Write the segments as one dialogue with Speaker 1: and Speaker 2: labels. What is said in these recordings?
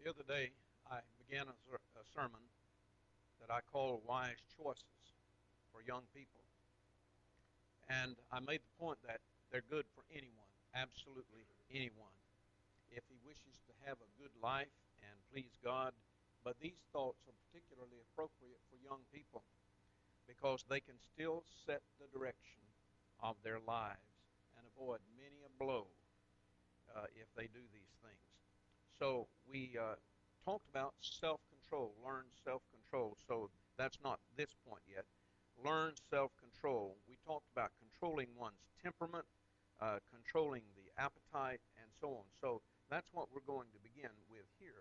Speaker 1: The other day, I began a sermon that I call Wise Choices for Young People. And I made the point that they're good for anyone, absolutely anyone, if he wishes to have a good life and please God. But these thoughts are particularly appropriate for young people because they can still set the direction of their lives and avoid many a blow if they do these things. So we talked about self-control, learn self-control. So that's not this point yet. Learn self-control. We talked about controlling one's temperament, controlling the appetite, and so on. So that's what we're going to begin with here.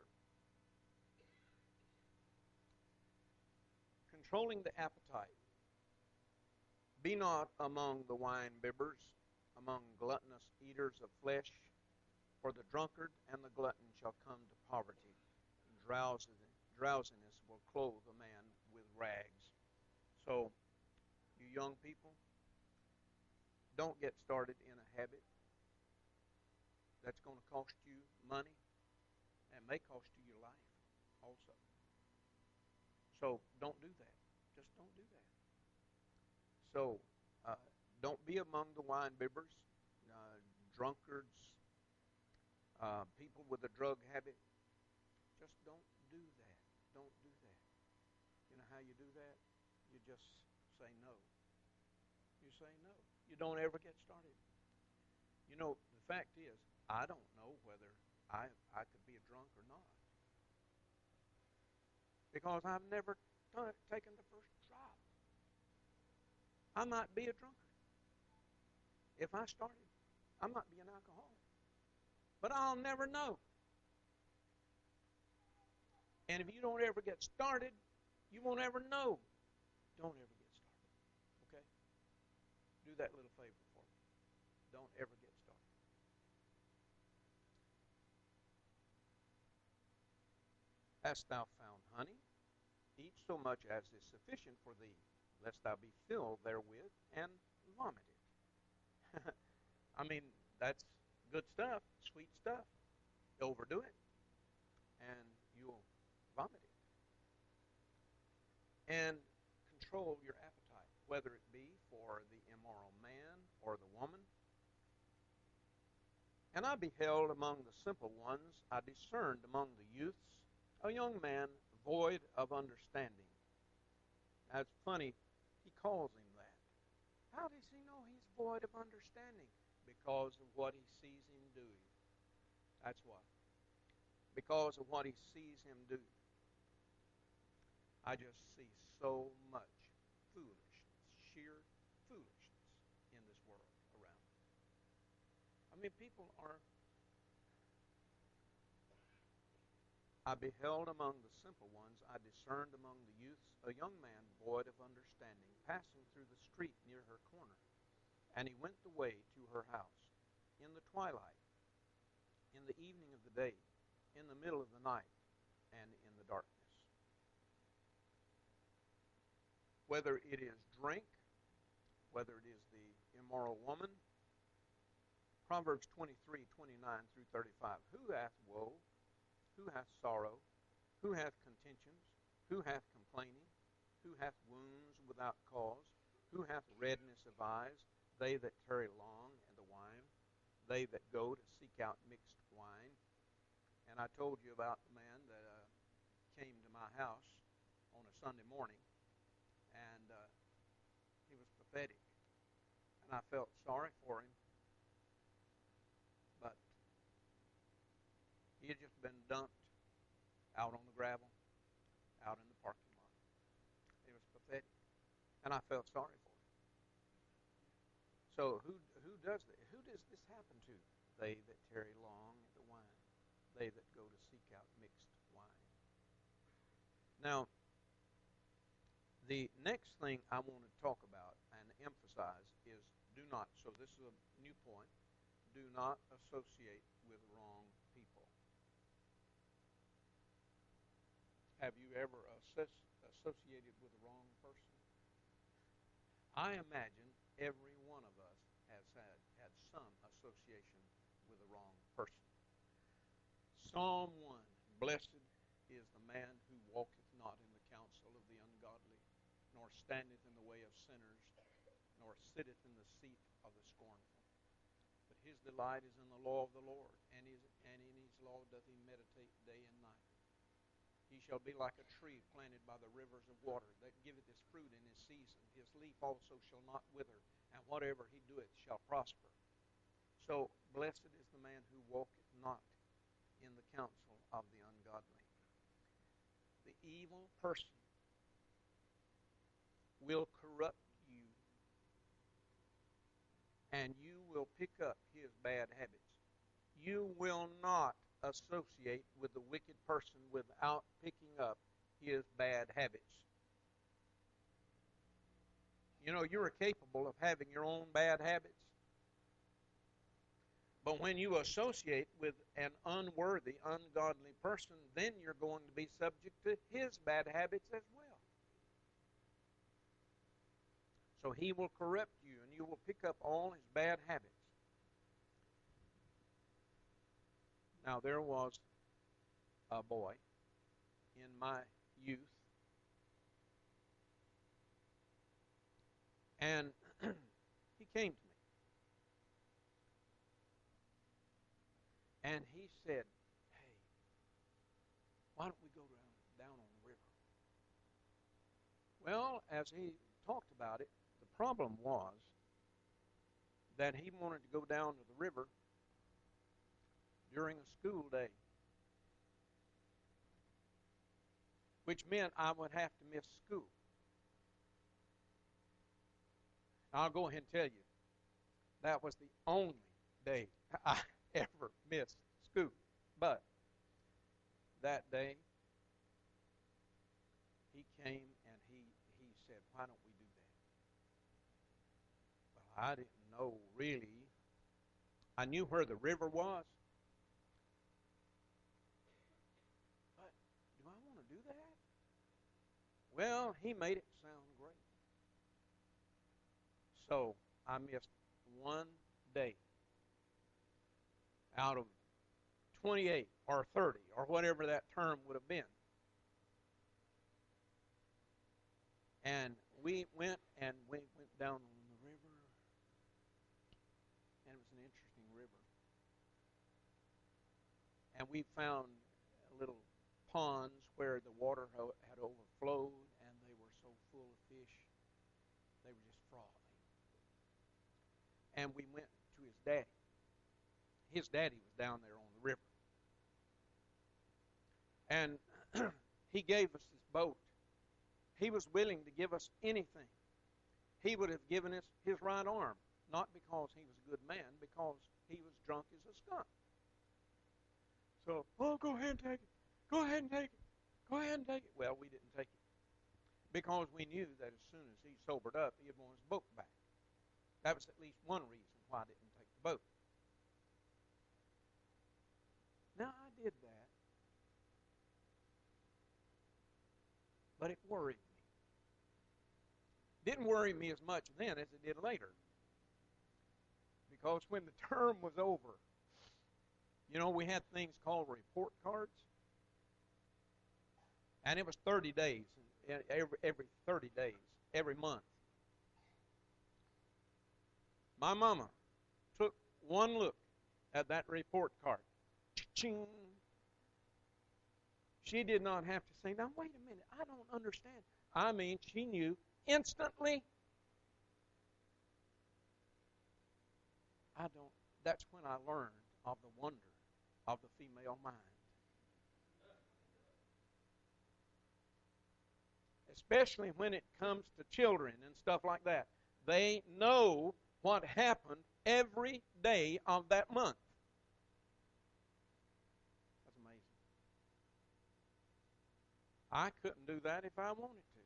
Speaker 1: Controlling the appetite. Be not among the wine-bibbers, among gluttonous eaters of flesh, for the drunkard and the glutton shall come to poverty, and drowsiness will clothe a man with rags. So, you young people, don't get started in a habit that's going to cost you money and may cost you your life also. So, don't do that. Just don't do that. So, don't be among the wine-bibbers, drunkards, people with a drug habit. Just don't do that. Don't do that. You know how you do that? You just say no. You say no. You don't ever get started. You know, the fact is, I don't know whether I could be a drunk or not. Because I've never taken the first drop. I might be a drunkard. If I started, I might be an alcoholic. But I'll never know. And if you don't ever get started, you won't ever know. Don't ever get started. Okay? Do that little favor for me. Don't ever get started. Hast thou found honey? Eat so much as is sufficient for thee, lest thou be filled therewith and vomit it. I mean, that's good stuff, sweet stuff. Overdo it, and you'll vomit it. And control your appetite, whether it be for the immoral man or the woman. And I beheld among the simple ones, I discerned among the youths, a young man void of understanding. Now it's funny, he calls him that. How does he know he's void of understanding? Because of what he sees him doing. That's why. Because of what he sees him do. I just see so much foolishness, sheer foolishness in this world around me. I mean, people are... I beheld among the simple ones, I discerned among the youths, a young man void of understanding, passing through the street near her corner. And he went the way to her house, in the twilight, in the evening of the day, in the middle of the night, and in the darkness. Whether it is drink, whether it is the immoral woman, Proverbs 23:29 through 35. Who hath woe? Who hath sorrow? Who hath contentions? Who hath complaining? Who hath wounds without cause? Who hath redness of eyes? They that tarry long in the wine, they that go to seek out mixed wine. And I told you about the man that came to my house on a Sunday morning, and he was pathetic. And I felt sorry for him, but he had just been dumped out on the gravel, out in the parking lot. It was pathetic, and I felt sorry for him. So who does that? Who does this happen to? They that tarry long at the wine, they that go to seek out mixed wine. Now, the next thing I want to talk about and emphasize is do not, so this is a new point, do not associate with wrong people. Have you ever associated with the wrong person? I imagine every one of us has had some association with the wrong person. Psalm 1, Blessed is the man who walketh not in the counsel of the ungodly, nor standeth in the way of sinners, nor sitteth in the seat of the scornful. But his delight is in the law of the Lord, and in his law doth he meditate day and night. He shall be like a tree planted by the rivers of water, that giveth his fruit in his season. His leaf also shall not wither, and whatever he doeth shall prosper. So blessed is the man who walketh not in the counsel of the ungodly. The evil person will corrupt you, and you will pick up his bad habits. You will not associate with the wicked person without picking up his bad habits. You know, you're capable of having your own bad habits. But when you associate with an unworthy, ungodly person, then you're going to be subject to his bad habits as well. So he will corrupt you, and you will pick up all his bad habits. Now, there was a boy in my youth, and he came to me, and he said, "Hey, why don't we go down on the river?" Well, as he talked about it, the problem was that he wanted to go down to the river during a school day, which meant I would have to miss school. I'll go ahead and tell you, that was the only day I ever missed school. But that day, he came and he said, "Why don't we do that?" Well, I didn't know really. I knew where the river was. But do I want to do that? Well, he made it sound great. So I missed one day out of 28 or 30 or whatever that term would have been. And we went down on the river, and it was an interesting river. And we found little ponds where the water had overflowed, and they were so full of fish, they were just frothing. And we went to his daddy. His daddy was down there on the river. And he gave us his boat. He was willing to give us anything. He would have given us his right arm, not because he was a good man, because he was drunk as a skunk. So, "Oh, go ahead and take it. Go ahead and take it. Go ahead and take it." Well, we didn't take it because we knew that as soon as he sobered up, he'd want his boat back. That was at least one reason why I didn't take the boat. Now, I did that, but it worried me. Didn't worry me as much then as it did later. Because when the term was over, you know, we had things called report cards. And it was 30 days, every 30 days, every month. My mama took one look at that report card. Ching. She did not have to say, "Now, wait a minute, I don't understand." I mean, she knew instantly. That's when I learned of the wonder of the female mind. Especially when it comes to children and stuff like that. They know what happened every day of that month. That's amazing. I couldn't do that if I wanted to.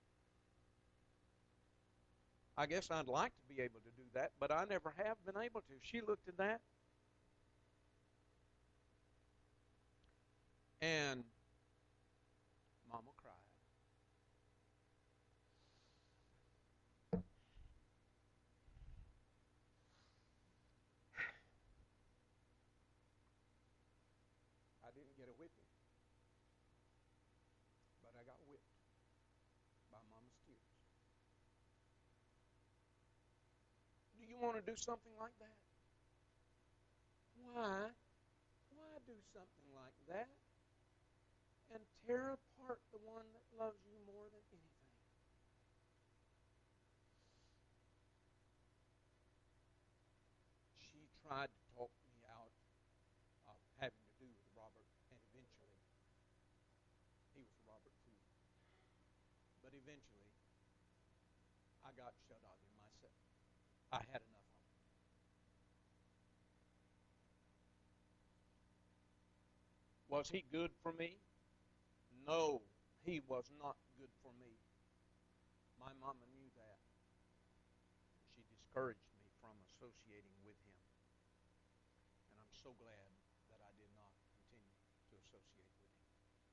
Speaker 1: I guess I'd like to be able to do that, but I never have been able to. She looked at that, and Mama cried. I didn't get a whipping. want to do something like that? Why? Why do something like that and tear apart the one that loves you more than anything? She tried to talk me out of having to do with Robert, and eventually, he was Robert too. But eventually, I got shut out of him myself. I had enough of him. Was he good for me? No, he was not good for me. My mama knew that. She discouraged me from associating with him. And I'm so glad that I did not continue to associate with him.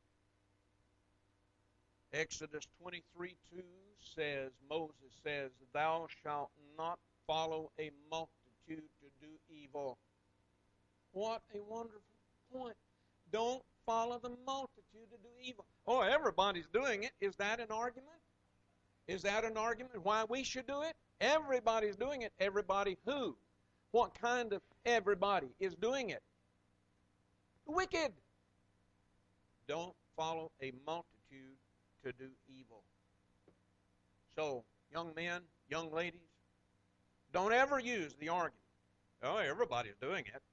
Speaker 1: Exodus 23:2 says, Moses says, Thou shalt not follow a multitude to do evil. What a wonderful point. Don't follow the multitude to do evil. Oh, everybody's doing it. Is that an argument? Is that an argument why we should do it? Everybody's doing it. Everybody who? What kind of everybody is doing it? The wicked. Don't follow a multitude to do evil. So, young men, young ladies, don't ever use the argument, oh, everybody's doing it.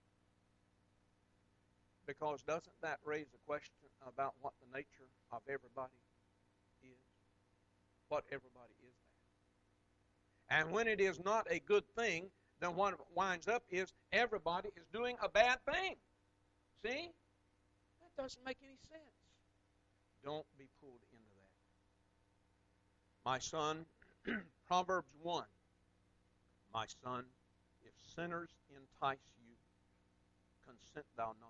Speaker 1: Because doesn't that raise a question about what the nature of everybody is? What everybody is that? And when it is not a good thing, then what winds up is everybody is doing a bad thing. See? That doesn't make any sense. Don't be pulled into that. My son, Proverbs 1. My son, if sinners entice you, consent thou not.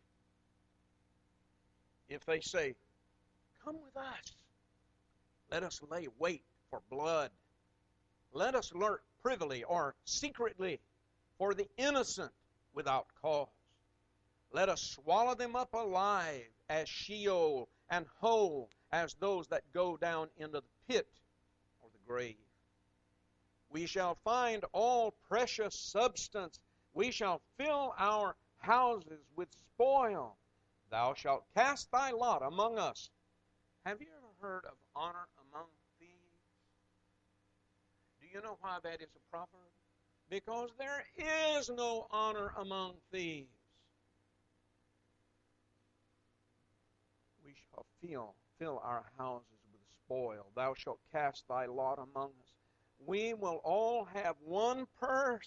Speaker 1: If they say, come with us, let us lay wait for blood. Let us lurk privily or secretly for the innocent without cause. Let us swallow them up alive as Sheol, and whole as those that go down into the pit or the grave. We shall find all precious substance. We shall fill our houses with spoil. Thou shalt cast thy lot among us. Have you ever heard of honor among thieves? Do you know why that is a proverb? Because there is no honor among thieves. We shall fill our houses with spoil. Thou shalt cast thy lot among us. We will all have one purse.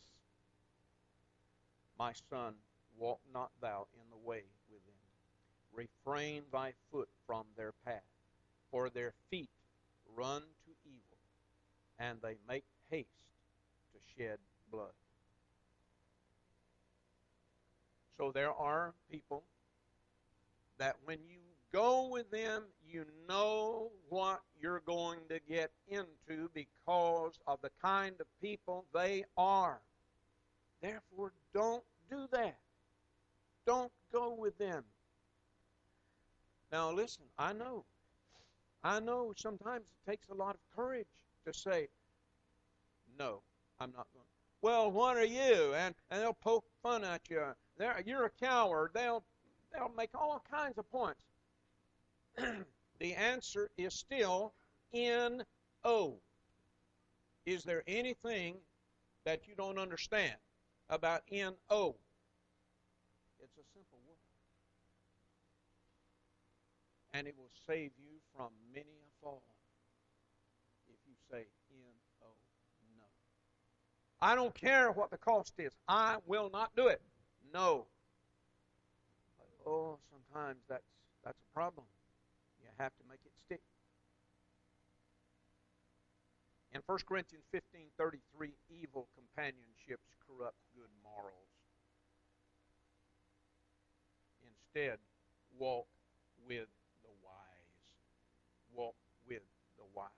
Speaker 1: My son, walk not thou in the way with them. Refrain thy foot from their path, for their feet run to evil, and they make haste to shed blood. So there are people that when you go with them, you know what you're going to get into because of the kind of people they are. Therefore, don't do that. Don't go with them. Now, listen, I know sometimes it takes a lot of courage to say, no, I'm not going to. Well, what are you? And they'll poke fun at you. You're a coward. They'll make all kinds of points. The answer is still N-O. Is there anything that you don't understand about N-O? It's a simple word. And it will save you from many a fall if you say N-O, no. I don't care what the cost is. I will not do it. No. But, oh, sometimes that's a problem. You have to make it stick. In 1 Corinthians 15:33, evil companionships corrupt good morals. Instead, walk with the wise. Walk with the wise.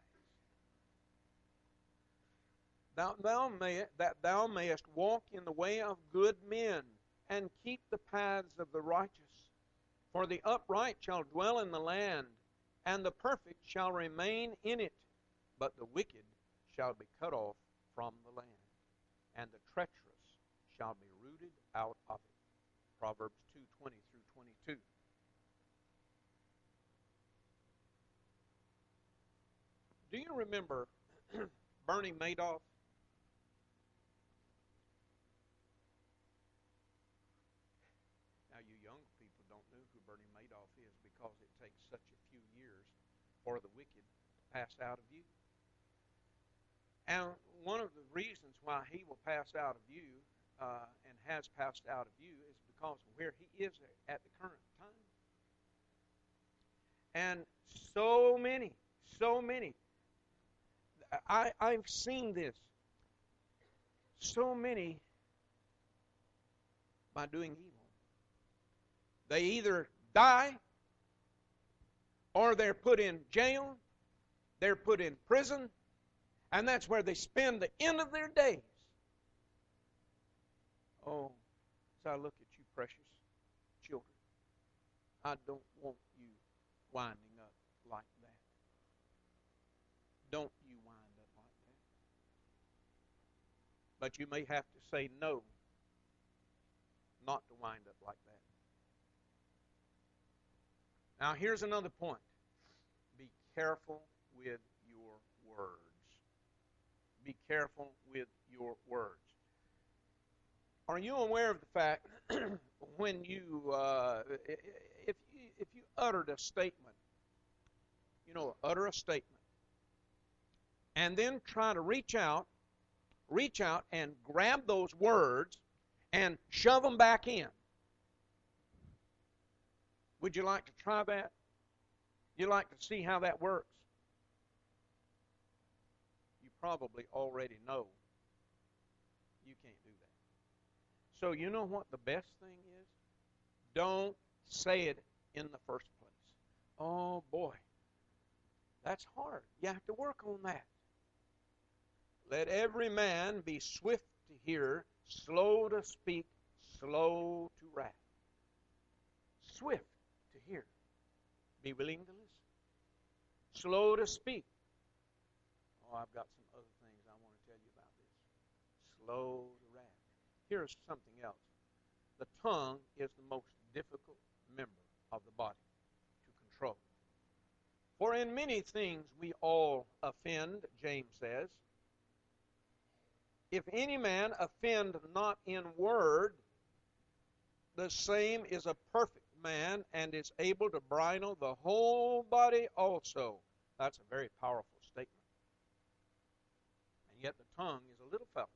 Speaker 1: That thou mayest walk in the way of good men, and keep the paths of the righteous. For the upright shall dwell in the land, and the perfect shall remain in it, but the wicked shall be cut off from the land. and the treacherous shall be rooted out of it. Proverbs 2:20 through 22. Do you remember Bernie Madoff? Now, you young people don't know who Bernie Madoff is because it takes such a few years for the wicked to pass out of view. And one of the reasons why he will pass out of view and has passed out of view is because of where he is at the current time. And so many, I've seen this. So many, by doing evil, they either die or they're put in jail, they're put in prison, and that's where they spend the end of their days. Oh, as I look at you, precious children, I don't want you winding up like that. Don't you wind up like that. But you may have to say no, not to wind up like that. Now, here's another point. Be careful with your words. Be careful with your words. Are you aware of the fact when you, if you uttered a statement, utter a statement, and then try to reach out and grab those words and shove them back in? Would you like to try that? You'd like to see how that works? You probably already know you can't do that. So you know what the best thing is? Don't say it in the first place. Oh boy, that's hard. You have to work on that. Let every man be swift to hear, slow to speak, slow to wrath. Swift to hear. Be willing to listen. Slow to speak. Oh, I've got some other things I want to tell you about this. Slow to wrath. Here's something else. The tongue is the most difficult member of the body to control. For in many things we all offend, James says. If any man offend not in word, the same is a perfect man and is able to bridle the whole body also. That's a very powerful statement. And yet the tongue is a little fellow.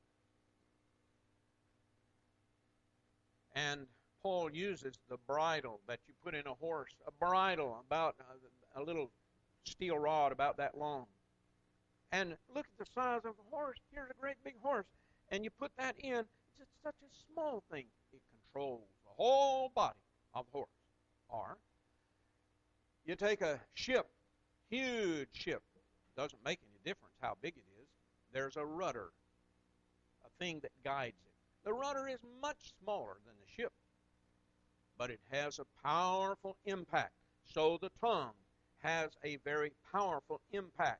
Speaker 1: And Paul uses the bridle that you put in a horse, a bridle about a little steel rod about that long. And look at the size of the horse. Here's a great big horse. And you put that in, it's just such a small thing. It controls the whole body of the horse. Or you take a ship, huge ship. Doesn't make any difference how big it is. There's a rudder, a thing that guides it. The rudder is much smaller than the ship, but it has a powerful impact. So the tongue has a very powerful impact.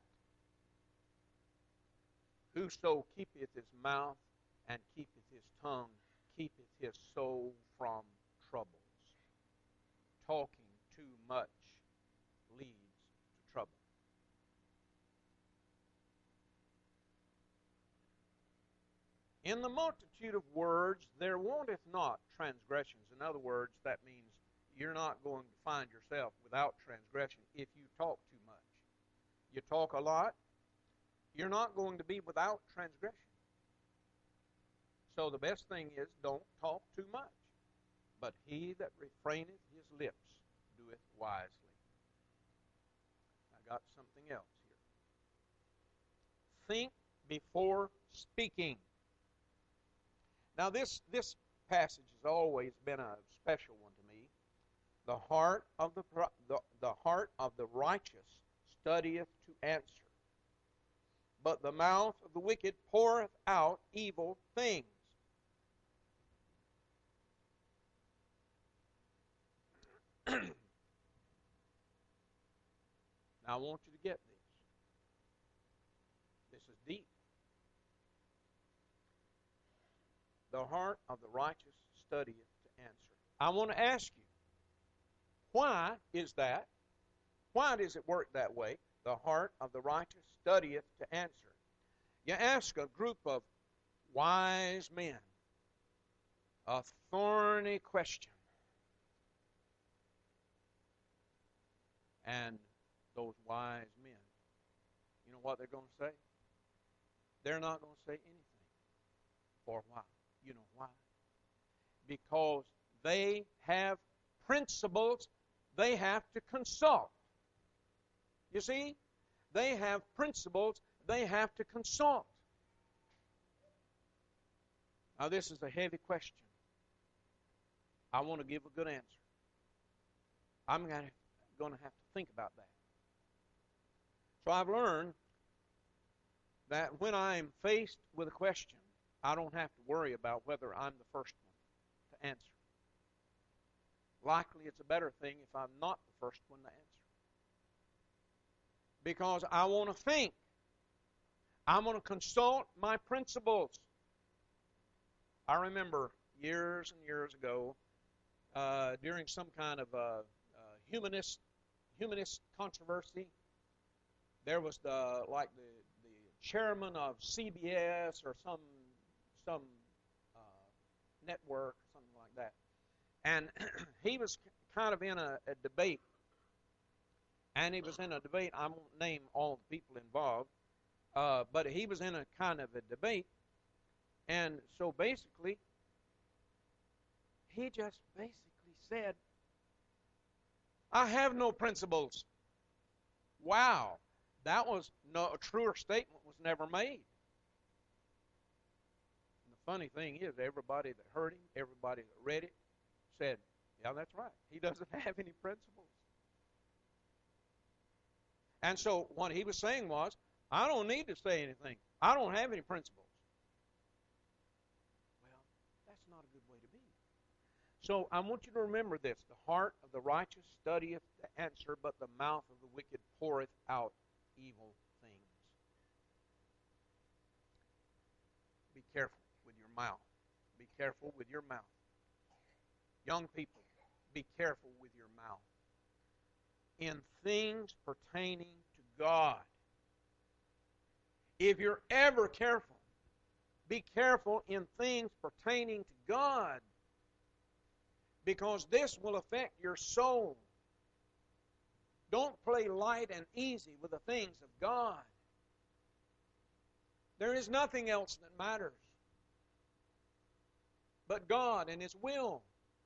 Speaker 1: Whoso keepeth his mouth and keepeth his tongue, keepeth his soul from troubles. Talking too much leads to trouble. In the multitude of words there wanteth not transgressions. In other words, that means you're not going to find yourself without transgression if you talk too much. You talk a lot, you're not going to be without transgression. So the best thing is don't talk too much. But he that refraineth his lips doeth wisely. I got something else here. Think before speaking. Now this passage has always been a special one to me. The heart of the righteous studieth to answer, but the mouth of the wicked poureth out evil things. Now I want you to get this. This is deep. The heart of the righteous studieth to answer. I want to ask you, why is that? Why does it work that way? The heart of the righteous studieth to answer. You ask a group of wise men a thorny question, and those wise men, you know what they're going to say? They're not going to say anything for a while. You know why? Because they have principles they have to consult. You see? They have principles they have to consult. Now, this is a heavy question. I want to give a good answer. I'm going to have to think about that. So I've learned that when I'm faced with a question, I don't have to worry about whether I'm the first one to answer. Likely it's a better thing if I'm not the first one to answer. Because I want to think. I'm going to consult my principles. I remember years and years ago, during some kind of humanist controversy, there was the chairman of CBS or some network or something like that, and he was kind of in a debate. And he was in a debate. I won't name all the people involved, but he was in a kind of a debate. And so basically, he just basically said, I have no principles. Wow. That was a truer statement was never made. And the funny thing is, everybody that heard him, everybody that read it, said, yeah, that's right. He doesn't have any principles. And so what he was saying was, I don't need to say anything. I don't have any principles. Well, that's not a good way to be. So I want you to remember this. The heart of the righteous studieth the answer, but the mouth of the wicked poureth out evil things. Be careful with your mouth. Be careful with your mouth. Young people, be careful with your mouth. In things pertaining to God. If you're ever careful, be careful in things pertaining to God, because this will affect your soul. Don't play light and easy with the things of God. There is nothing else that matters but God and His will.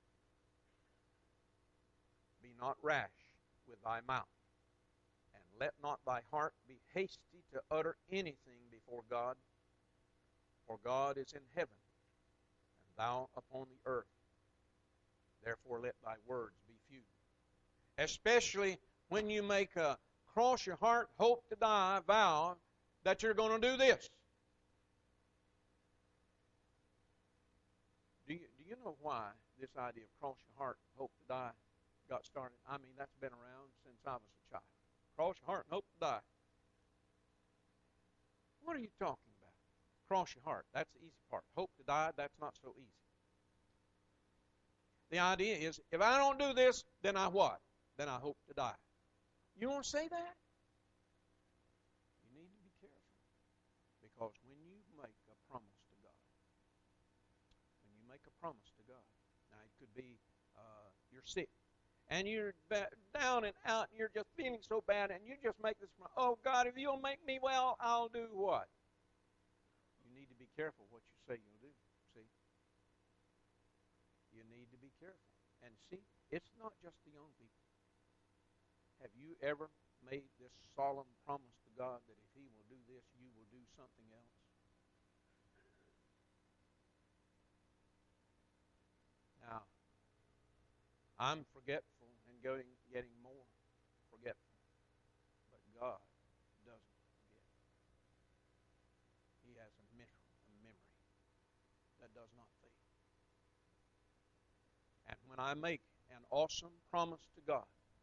Speaker 1: Be not rash with thy mouth, and let not thy heart be hasty to utter anything before God, for God is in heaven, and thou upon the earth. Therefore let thy words be few. Especially when you make a cross your heart, hope to die vow that you're going to do this. Do you know why this idea of cross your heart, hope to die got started? I mean, that's been around since I was a child. Cross your heart and hope to die. What are you talking about? Cross your heart. That's the easy part. Hope to die, that's not so easy. The idea is, if I don't do this, then I what? Then I hope to die. You don't say that? You need to be careful. Because when you make a promise to God, now it could be you're sick, and you're down and out, and you're just feeling so bad, and you just make this promise, oh God, if you'll make me well, I'll do what? You need to be careful what you say you'll do. See? You need to be careful. And see, it's not just the young people. Have you ever made this solemn promise to God that if He will do this, you will do something else? Now, I'm forgetful and getting more forgetful. But God doesn't forget. He has a memory that does not fade. And when I make an awesome promise to God,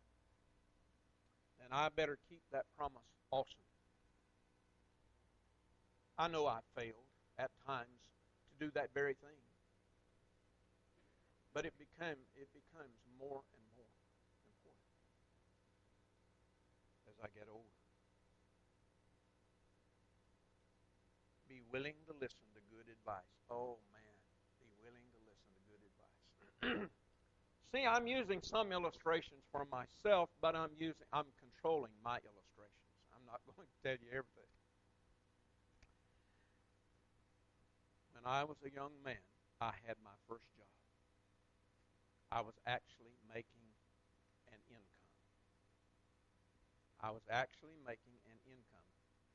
Speaker 1: then I better keep that promise awesome. I know I've failed at times to do that very thing. But it becomes more and more important as I get older. Be willing to listen to good advice. Oh man, be willing to listen to good advice. See, I'm using some illustrations for myself, but I'm controlling my illustrations. I'm not going to tell you everything. When I was a young man, I had my first job. I was actually making an income. I was actually making an income.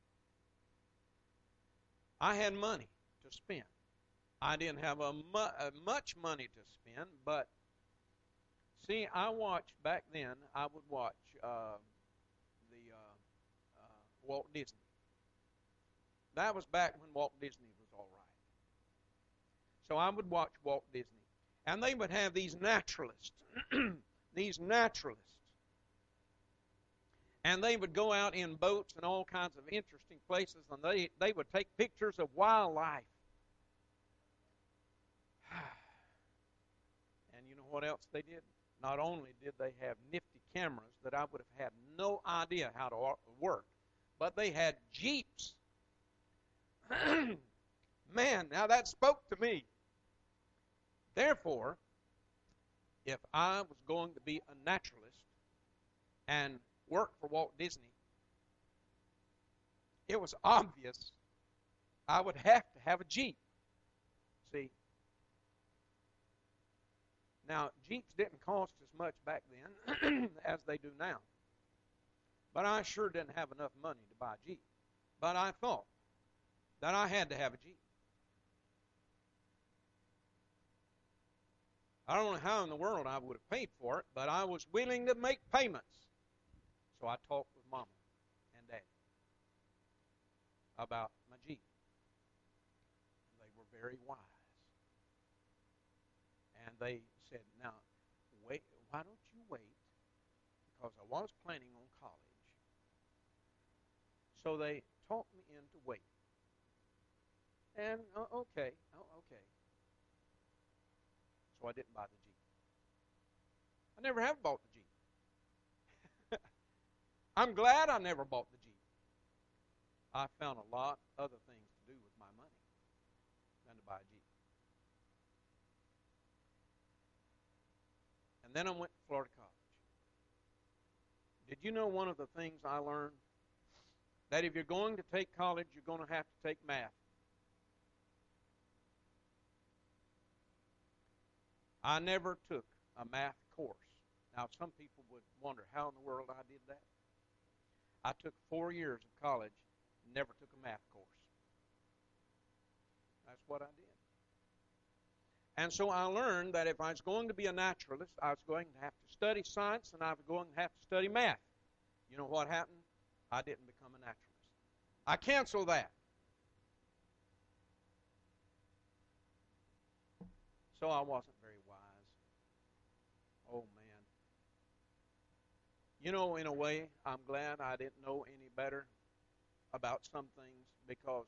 Speaker 1: I had money to spend. I didn't have much money to spend, but see, I watched back then. I would watch the Walt Disney. That was back when Walt Disney was all right. So I would watch Walt Disney, and they would have these naturalists, and they would go out in boats and all kinds of interesting places, and they would take pictures of wildlife. And you know what else they did? Not only did they have nifty cameras that I would have had no idea how to work, but they had Jeeps. Man, now that spoke to me. Therefore, if I was going to be a naturalist and work for Walt Disney, it was obvious I would have to have a Jeep. See? Now, Jeeps didn't cost as much back then as they do now. But I sure didn't have enough money to buy a Jeep. But I thought that I had to have a Jeep. I don't know how in the world I would have paid for it, but I was willing to make payments. So I talked with Mama and Daddy about my Jeep. They were very wise. And they said, now, wait, why don't you wait? Because I was planning on college. So they talked me into waiting. And, okay. So I didn't buy the Jeep. I never have bought the Jeep. I'm glad I never bought the Jeep. I found a lot of other things to do with my money than to buy a Jeep. And then I went to Florida College. Did you know one of the things I learned? That if you're going to take college, you're going to have to take math. I never took a math course. Now, some people would wonder how in the world I did that. I took 4 years of college, never took a math course. That's what I did. And so I learned that if I was going to be a naturalist, I was going to have to study science and I was going to have to study math. You know what happened? I didn't become a naturalist. I canceled that. So I wasn't very wise. Oh, man. You know, in a way, I'm glad I didn't know any better about some things because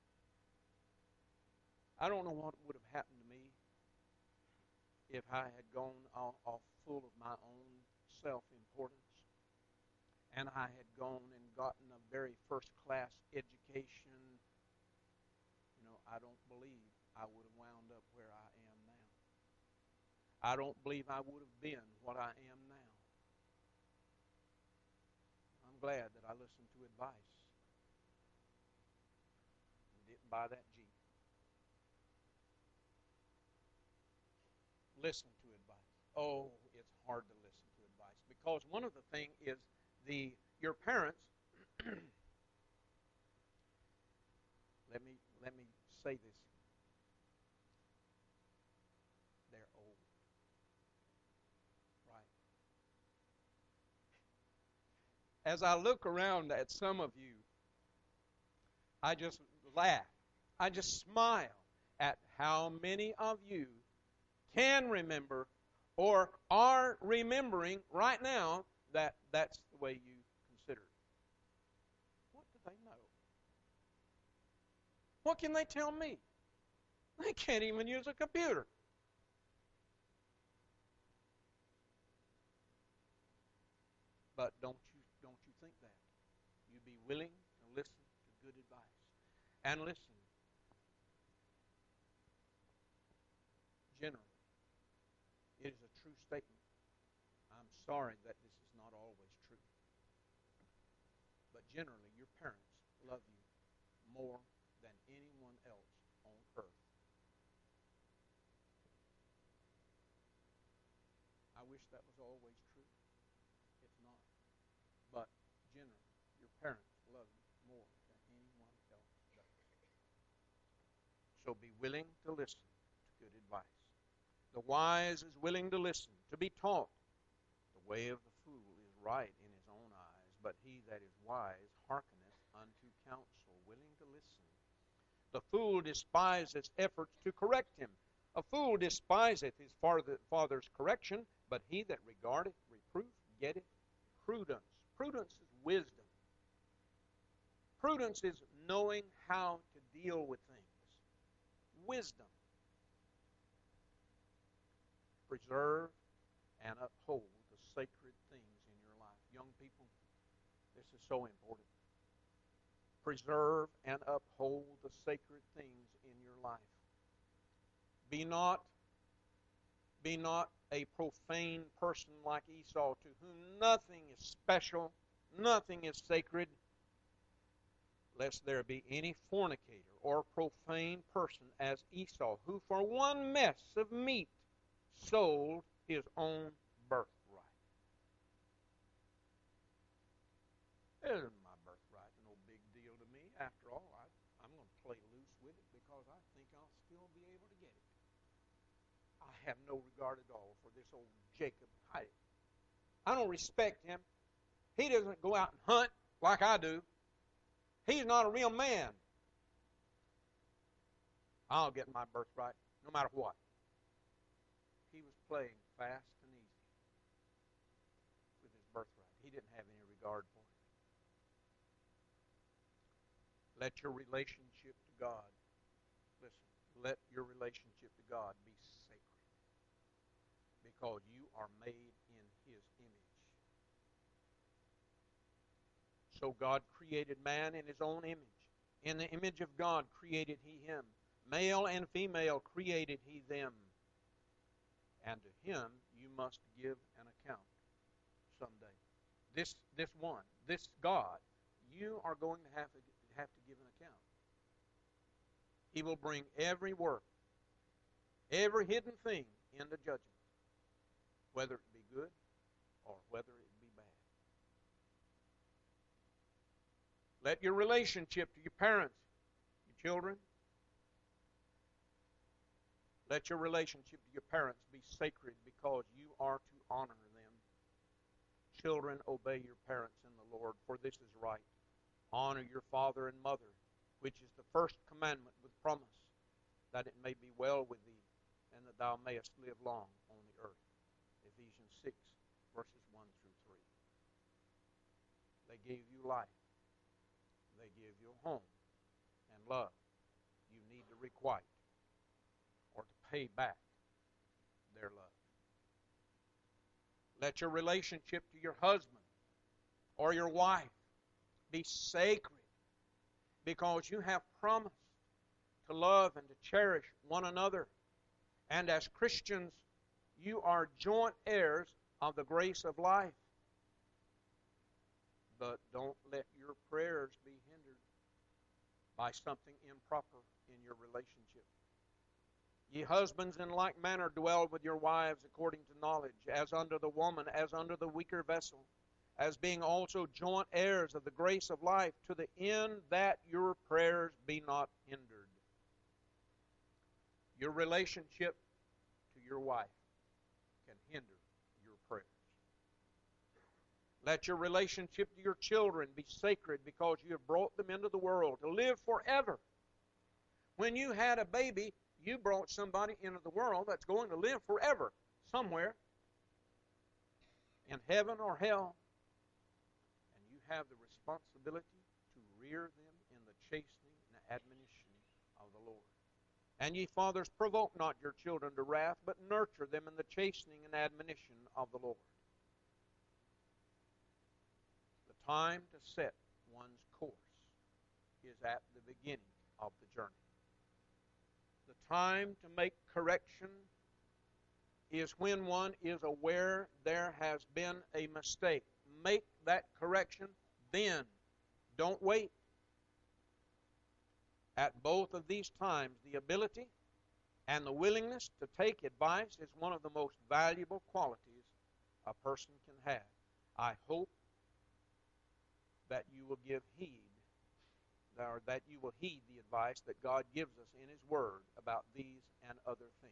Speaker 1: I don't know what would have happened to me if I had gone off full of my own self-importance and I had gone and gotten a very first-class education. You know, I don't believe I would have wound up where I am now. I don't believe I would have been what I am now. I'm glad that I listened to advice and didn't buy that Jeep. Listen to advice. Oh, it's hard to listen to advice because one of the things is your parents. let me say this. They're old, right? As I look around at some of you, I just laugh. I just smile at how many of you can remember or are remembering right now that that's the way you consider it. What do they know? What can they tell me? They can't even use a computer. But don't you think that. You be willing to listen to good advice. And listen, generally, it is a true statement. I'm sorry that this is not always true. But generally, your parents love you more than anyone else on earth. I wish that was always true. It's not. But generally, your parents love you more than anyone else does. So be willing to listen to good advice. The wise is willing to listen, to be taught. The way of the fool is right in his own eyes, but he that is wise hearkeneth unto counsel, willing to listen. The fool despiseth efforts to correct him. A fool despiseth his father's correction, but he that regardeth reproof getteth prudence. Prudence is wisdom. Prudence is knowing how to deal with things. Wisdom. Preserve and uphold the sacred things in your life. Young people, this is so important. Preserve and uphold the sacred things in your life. Be not a profane person like Esau, to whom nothing is special, nothing is sacred, lest there be any fornicator or profane person as Esau, who for one mess of meat sold his own birthright. It isn't my birthright, no big deal to me. After all, I'm going to play loose with it because I think I'll still be able to get it. I have no regard at all for this old Jacob. I don't respect him. He doesn't go out and hunt like I do. He's not a real man. I'll get my birthright no matter what. He was playing fast and easy with his birthright. He didn't have any regard for it. Let your relationship to God, listen, let your relationship to God be sacred, because you are made in His image. So God created man in His own image. In the image of God created He him. Male and female created He them. And to Him you must give an account someday. This God, you are going to have to give an account. He will bring every work, every hidden thing into judgment, whether it be good or whether it be bad. Let your relationship to your parents, your children, let your relationship to your parents be sacred, because you are to honor them. Children, obey your parents in the Lord, for this is right. Honor your father and mother, which is the first commandment with promise, that it may be well with thee, and that thou mayest live long on the earth. Ephesians 6, verses 1 through 3. They gave you life. They give you a home and love. You need to requite or to pay back their love. Let your relationship to your husband or your wife be sacred, because you have promised to love and to cherish one another. And as Christians, you are joint heirs of the grace of life. But don't let your prayers be hindered by something improper in your relationship. Ye husbands, in like manner dwell with your wives according to knowledge, as under the woman, as under the weaker vessel, as being also joint heirs of the grace of life, to the end that your prayers be not hindered. Your relationship to your wife can hinder your prayers. Let your relationship to your children be sacred, because you have brought them into the world to live forever. When you had a baby, you brought somebody into the world that's going to live forever somewhere, in heaven or hell. And you have the responsibility to rear them in the chastening and admonition of the Lord. And ye fathers, provoke not your children to wrath, but nurture them in the chastening and admonition of the Lord. time to set one's course is at the beginning of the journey. The time to make correction is when one is aware there has been a mistake. Make that correction then. Don't wait. At both of these times, the ability and the willingness to take advice is one of the most valuable qualities a person can have. I hope that you will give heed, or that you will heed the advice that God gives us in His Word about these and other things.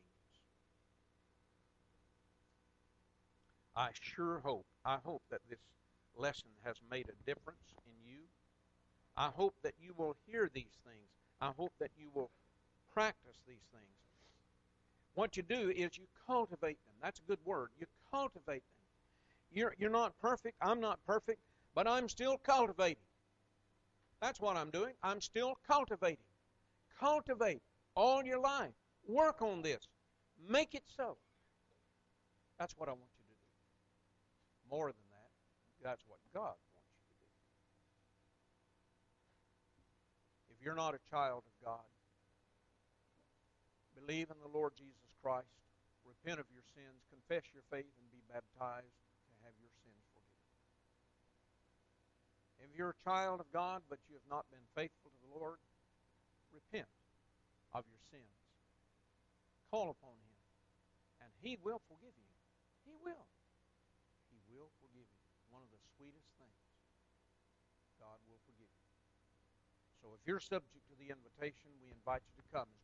Speaker 1: I hope that this lesson has made a difference in you. I hope that you will hear these things. I hope that you will practice these things. What you do is you cultivate them. That's a good word. You cultivate them. You're not perfect. I'm not perfect, but I'm still cultivating. That's what I'm doing. I'm still cultivating. Cultivate all your life. Work on this. Make it so. That's what I want you to do. More than that, that's what God wants you to do. If you're not a child of God, believe in the Lord Jesus Christ, repent of your sins, confess your faith, and be baptized to have your sins forgiven. If you're a child of God, but you have not been faithful to the Lord, repent of your sins. Call upon Him, and He will forgive you. He will. He will forgive you. One of the sweetest things. God will forgive you. So if you're subject to the invitation, we invite you to come as